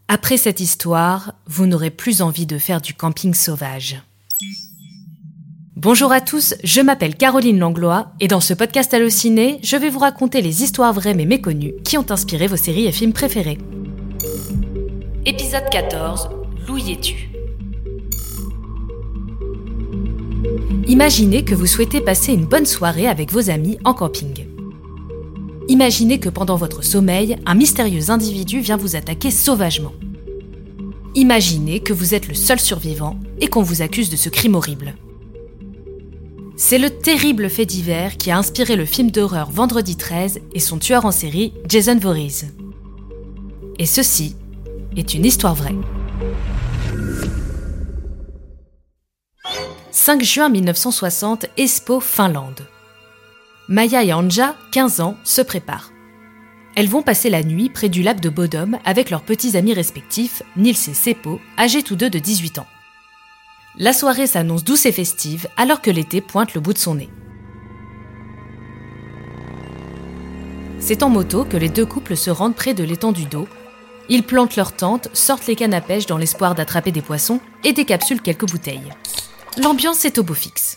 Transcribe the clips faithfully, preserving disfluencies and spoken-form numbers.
Après cette histoire, vous n'aurez plus envie de faire du camping sauvage. Bonjour à tous, je m'appelle Caroline Langlois et dans ce podcast Allociné, je vais vous raconter les histoires vraies mais méconnues qui ont inspiré vos séries et films préférés. Épisode quatorze, L'où y es-tu ? Imaginez que vous souhaitez passer une bonne soirée avec vos amis en camping. Imaginez que pendant votre sommeil, un mystérieux individu vient vous attaquer sauvagement. Imaginez que vous êtes le seul survivant et qu'on vous accuse de ce crime horrible. C'est le terrible fait divers qui a inspiré le film d'horreur Vendredi treize et son tueur en série, Jason Voorhees. Et ceci est une histoire vraie. cinq juin mille neuf cent soixante, Espoo, Finlande. Maya et Anja, quinze ans, se préparent. Elles vont passer la nuit près du lac de Bodom avec leurs petits amis respectifs, Nils et Seppo, âgés tous deux de dix-huit ans. La soirée s'annonce douce et festive alors que l'été pointe le bout de son nez. C'est en moto que les deux couples se rendent près de l'étendue d'eau. Ils plantent leur tente, sortent les cannes à pêche dans l'espoir d'attraper des poissons et décapsulent quelques bouteilles. L'ambiance est au beau fixe.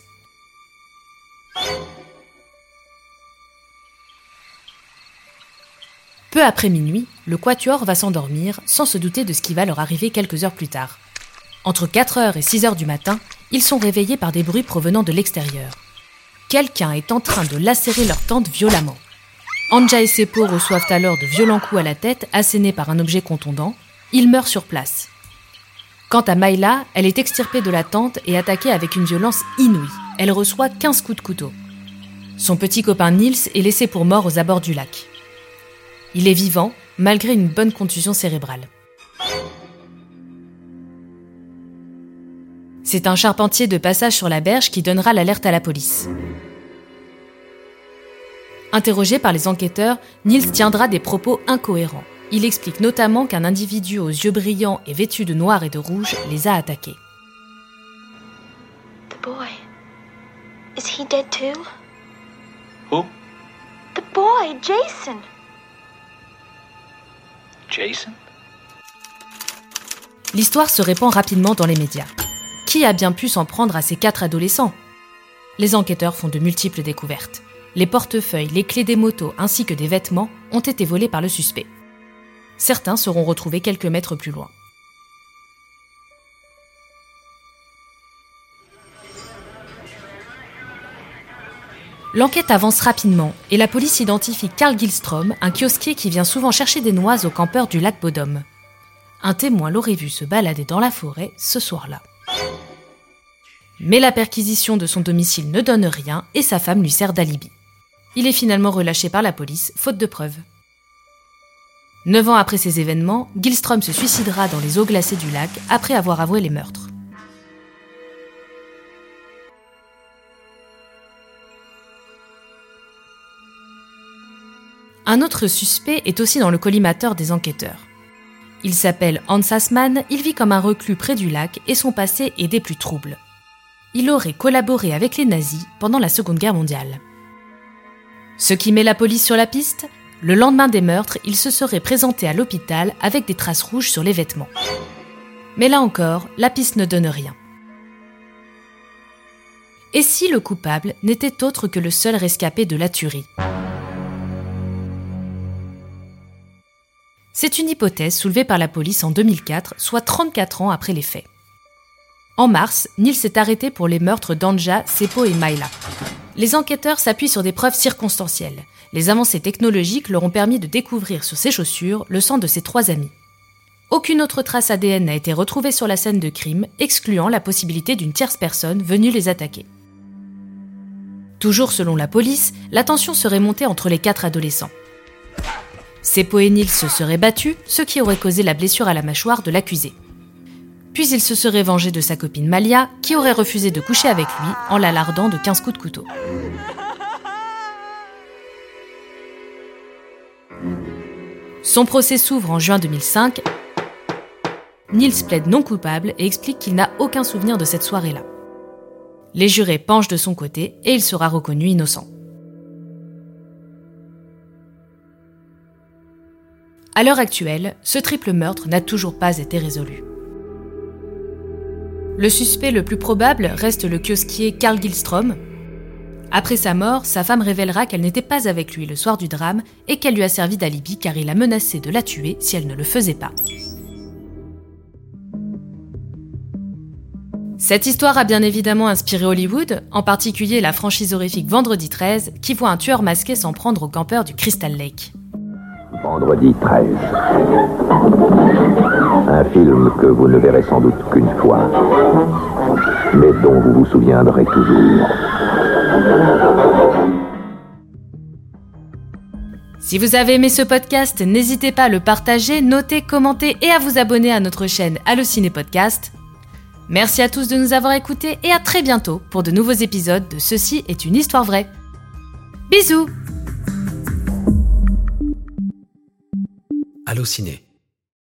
Peu après minuit, le quatuor va s'endormir sans se douter de ce qui va leur arriver quelques heures plus tard. Entre quatre heures et six heures du matin, ils sont réveillés par des bruits provenant de l'extérieur. Quelqu'un est en train de lacérer leur tente violemment. Anja et Seppo reçoivent alors de violents coups à la tête, assénés par un objet contondant. Ils meurent sur place. Quant à Mayla, elle est extirpée de la tente et attaquée avec une violence inouïe. Elle reçoit quinze coups de couteau. Son petit copain Nils est laissé pour mort aux abords du lac. Il est vivant, malgré une bonne contusion cérébrale. C'est un charpentier de passage sur la berge qui donnera l'alerte à la police. Interrogé par les enquêteurs, Nils tiendra des propos incohérents. Il explique notamment qu'un individu aux yeux brillants et vêtu de noir et de rouge les a attaqués. The boy. Is he dead too? Who? The boy, Jason. Jason? L'histoire se répand rapidement dans les médias. Qui a bien pu s'en prendre à ces quatre adolescents ? Les enquêteurs font de multiples découvertes. Les portefeuilles, les clés des motos ainsi que des vêtements ont été volés par le suspect. Certains seront retrouvés quelques mètres plus loin. L'enquête avance rapidement et la police identifie Carl Gillström, un kiosquier qui vient souvent chercher des noix aux campeurs du lac Bodom. Un témoin l'aurait vu se balader dans la forêt ce soir-là. Mais la perquisition de son domicile ne donne rien et sa femme lui sert d'alibi. Il est finalement relâché par la police, faute de preuves. Neuf ans après ces événements, Gillström se suicidera dans les eaux glacées du lac après avoir avoué les meurtres. Un autre suspect est aussi dans le collimateur des enquêteurs. Il s'appelle Hans Assmann, il vit comme un reclus près du lac et son passé est des plus troubles. Il aurait collaboré avec les nazis pendant la Seconde Guerre mondiale. Ce qui met la police sur la piste, le lendemain des meurtres, il se serait présenté à l'hôpital avec des traces rouges sur les vêtements. Mais là encore, la piste ne donne rien. Et si le coupable n'était autre que le seul rescapé de la tuerie ? C'est une hypothèse soulevée par la police en deux mille quatre, soit trente-quatre ans après les faits. En mars, Nils est arrêté pour les meurtres d'Anja, Seppo et Mayla. Les enquêteurs s'appuient sur des preuves circonstancielles. Les avancées technologiques leur ont permis de découvrir sur ses chaussures le sang de ses trois amis. Aucune autre trace A D N n'a été retrouvée sur la scène de crime, excluant la possibilité d'une tierce personne venue les attaquer. Toujours selon la police, la tension serait montée entre les quatre adolescents. Seppo et Nils se seraient battus, ce qui aurait causé la blessure à la mâchoire de l'accusé. Puis il se serait vengé de sa copine Malia, qui aurait refusé de coucher avec lui en la lardant de quinze coups de couteau. Son procès s'ouvre en juin deux mille cinq. Nils plaide non coupable et explique qu'il n'a aucun souvenir de cette soirée-là. Les jurés penchent de son côté et il sera reconnu innocent. À l'heure actuelle, ce triple meurtre n'a toujours pas été résolu. Le suspect le plus probable reste le kiosquier Carl Gillstrom. Après sa mort, sa femme révélera qu'elle n'était pas avec lui le soir du drame et qu'elle lui a servi d'alibi car il a menacé de la tuer si elle ne le faisait pas. Cette histoire a bien évidemment inspiré Hollywood, en particulier la franchise horrifique Vendredi treize, qui voit un tueur masqué s'en prendre aux campeurs du Crystal Lake. Vendredi treize. Un film que vous ne verrez sans doute qu'une fois, mais dont vous vous souviendrez toujours. Si vous avez aimé ce podcast, n'hésitez pas à le partager, noter, commenter et à vous abonner à notre chaîne Allociné Podcast. Merci à tous de nous avoir écoutés et à très bientôt pour de nouveaux épisodes de Ceci est une histoire vraie. Bisous! Allociné.